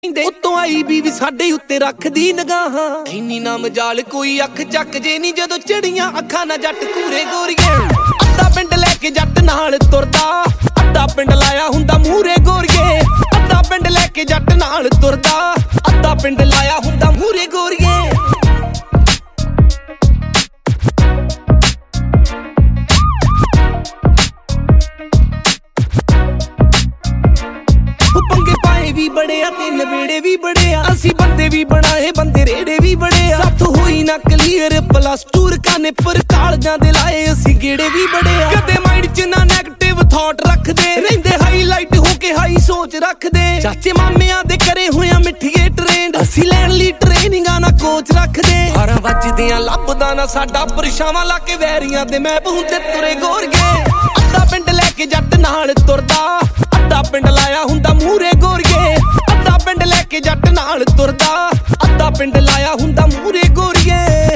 ਉਤੋਂ ਆਈ ਬੀਵੀ ਸਾਡੇ ਉੱਤੇ ਰੱਖਦੀ ਨਿਗਾਹਾਂ। ਇੰਨੀ ਨਾ ਮਜਾਲ ਕੋਈ ਅੱਖ ਚੱਕ ਜੇ ਨੀ ਜਦੋਂ ਚੜੀਆਂ ਅੱਖਾਂ ਨਾ ਜੱਟ ਕੂਰੇ ਗੋਰੀਏ। ਅੱਧਾ ਪਿੰਡ ਲੈ ਕੇ ਜੱਟ ਨਾਲ ਤੁਰਦਾ, ਅੱਧਾ ਪਿੰਡ ਲਾਇਆ ਹੁੰਦਾ ਮੂਰੇ ਗੋਰੀਏ। ਅੱਧਾ ਪਿੰਡ ਲੈ ਕੇ ਜੱਟ ਨਾਲ ਤੁਰਦਾ, ਅੱਧਾ ਪਿੰਡ ਲਾਇਆ ਹੁੰਦਾ ਮੂਰੇ ਗੋਰੀਏ। ਵੀ ਬੜੇ ਆ ਤੇ ਨਵੇੜੇ ਵੀ ਬੜੇ ਆ, ਅਸੀਂ ਬੰਦੇ ਵੀ ਬਣਾਏ ਬੰਦੇ ਰੇੜੇ ਵੀ ਬੜੇ ਆ। ਸਾਥ ਹੋਈ ਨਾ ਕਲੀਅਰ ਪਲੱਸ ਟੂਰ ਕਾਨੇ ਪਰ ਕਾਲਜਾਂ ਦੇ ਲਾਏ ਅਸੀਂ ਗੇੜੇ ਵੀ ਬੜੇ ਆ। ਕਦੇ ਮਾਈਂਡ 'ਚ ਨਾ ਨੈਗੇਟਿਵ ਥਾਟ ਰੱਖਦੇ, ਰਹਿੰਦੇ ਹਾਈਲਾਈਟ ਹੋ ਕੇ ਹਾਈ ਸੋਚ ਰੱਖਦੇ। ਚਾਚੇ ਮਾਮਿਆਂ ਦੇ ਕਰੇ ਹੋਇਆ ਮਿੱਠੀਏ ਟ੍ਰੇਨਡ, ਅਸੀਂ ਲੈਣ ਲਈ ਟ੍ਰੇਨਿੰਗਾਂ ਨਾ ਕੋਚ ਰੱਖਦੇ। 12 ਵੱਜਦਿਆਂ ਲੱਭਦਾ ਨਾ ਸਾਡਾ ਪਰਛਾਵਾਂ ਲਾ ਕੇ ਵੈਰੀਆਂ ਦੇ ਮੈਪ ਹੁੰਦੇ ਤੁਰੇ ਗੋਰੀਏ। ਅੱਧਾ ਪਿੰਡ ਲੈ ਕੇ ਜੱਟ ਨਾਲ ਤੁਰਦਾ, ਅੱਧਾ ਪਿੰਡ ਲਾਇਆ ਹੁੰਦਾ ਮੂਰੇ ਗੋਰੀਏ। ਅੱਧਾ ਪਿੰਡ ਲੈ ਕੇ ਜੱਟ ਨਾਲ ਤੁਰਦਾ, ਅੱਧਾ ਪਿੰਡ ਲਾਇਆ ਹੁੰਦਾ ਮੂਰੇ ਗੋਰੀਏ।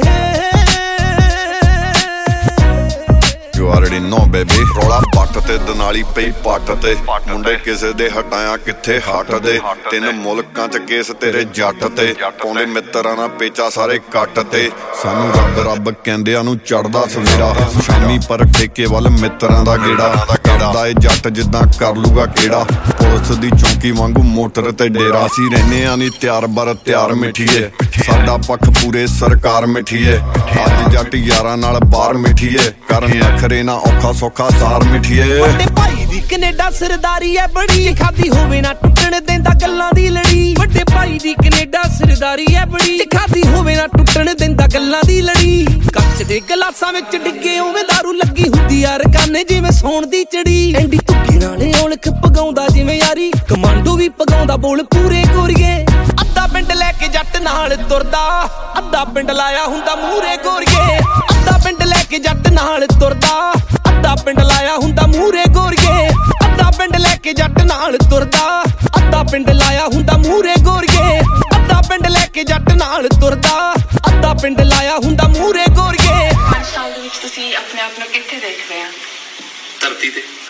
You already know baby, ਰੌਲਾ ਪੱਟ ਤੇ ਦਨਾਲੀ ਪਈ ਪੱਟ ਤੇ। ਮੁੰਡੇ ਕਿਸੇ ਦੇ ਹਟਾਇਆ ਕਿੱਥੇ ਹਟਦੇ, 3 ਮੁਲਕਾਂ ਚ ਕੇਸ ਤੇਰੇ ਜੱਟ ਤੇ। ਪਾਉਂਦੇ ਮਿੱਤਰਾਂ ਨਾਲ ਪੇਚਾ ਸਾਰੇ ਕੱਟ ਤੇ, ਸਾਨੂੰ ਰੱਬ ਰੱਬ ਕਹਿੰਦਿਆਂ ਨੂੰ ਚੜਦਾ ਸਵੇਰਾ। ਸ਼ਾਮੀ ਪਰ ਠੇਕੇ ਵੱਲ ਮਿੱਤਰਾਂ ਦਾ ਗੇੜਾ, ਕਰਦਾ ਏ ਜੱਟ ਜਿੱਦਾਂ ਕਰ ਲੂਗਾ ਕਿਹੜਾ। ਪੁਲਿਸ ਦੀ ਚੌਂਕੀ ਵਾਂਗੂ ਮੋਟਰ ਤੇ ਡੇਰਾ, ਅਸੀਂ ਰਹਿੰਦੇ ਆ ਨੀ ਤਿਆਰ ਬਰ ਤਿਆਰ ਮਿੱਠੀਏ। ਸਾਡਾ ਪੱਖ ਪੂਰੇ ਸਰਕਾਰ ਮਿੱਠੀਏ, ਅੱਜ ਜੱਟ ਯਾਰਾਂ ਨਾਲ ਬਾਹਰ ਮਿੱਠੀਏ। ਕਰਨ ਨਖਰੇ ਨਾ ਔਖਾ ਸੌਖਾ ਸਾਰ ਮਿੱਠੀਏ। ਵੱਡੇ ਭਾਈ ਦੀ ਕੈਨੇਡਾ ਸਰਦਾਰੀ ਐ ਬੜੀ, ਜੇ ਖਾਦੀ ਹੋਵੇ ਨਾ ਟੁੱਟਣ ਦਿੰਦਾ ਗੱਲਾਂ ਦੀ ਲੜੀ। ਵੱਡੇ ਭਾਈ ਦੀ ਕੈਨੇਡਾ ਸਰਦਾਰੀ ਐ ਬੜੀ, ਜੇ ਖਾਦੀ ਹੋਵੇ ਨਾ ਟੁੱਟਣ ਦਿੰਦਾ ਗੱਲਾਂ ਦੀ ਲੜੀ। ਕੱਚ ਦੇ ਗਲਾਸਾਂ ਵਿੱਚ ਡਿੱਗੇ ਉਵੇਂ ਦਾਰੂ ਲੱਗੀ ਹੁੰਦੀ ਆ ਰਕਾਨੇ ਜਿਵੇਂ ਸੌਣ ਦੀ ਚੜੀ। ਐਂਡੀ ਧੁੱਗੇ ਨਾਲੇ ਔਲਖ ਪਗਾਉਂਦਾ ਜਿਵੇਂ ਯਾਰੀ, ਕਮਾਂਡੋ ਵੀ ਪਗਾਉਂਦਾ ਬੋਲ ਪੂਰੇ ਗੋਰੀਏ। ਅੱਧਾ ਪਿੰਡ ਲੈ ਕੇ ਜੱਟ ਨਾਲ ਤੁਰਦਾ, ਅੱਧਾ ਪਿੰਡ ਲਾਇਆ ਹੁੰਦਾ ਮੂਰੇ ਗੋਰੀਏ। ਅੱਧਾ ਪਿੰਡ ਲੈ ਕੇ ਜੱਟ ਨਾਲ ਤੁਰਦਾ, ਅੱਧਾ ਪਿੰਡ ਲਾਇਆ ਹੁੰਦਾ ਮੂਰੇ ਗੋਰੀਏ। ਅੱਧਾ ਪਿੰਡ ਲੈ ਕੇ ਜੱਟ ਨਾਲ ਤੁਰਦਾ, ਅੱਧਾ ਪਿੰਡ ਲਾਇਆ ਹੁੰਦਾ ਮੂਰੇ ਗੋਰੀਏ। ਅੱਧਾ ਪਿੰਡ ਲੈ ਕੇ ਜੱਟ ਨਾਲ ਤੁਰਦਾ, ਅੱਧਾ ਪਿੰਡ ਲਾਇਆ ਹੁੰਦਾ ਮੂਰੇ ਗੋਰੀਏ। 5 ਸਾਲ ਦੇ ਵਿੱਚ ਤੁਸੀਂ ਆਪਣੇ ਆਪ ਨੂੰ ਕਿੱਥੇ ਦੇਖਦੇ ਆ? ਧਰਤੀ ਤੇ।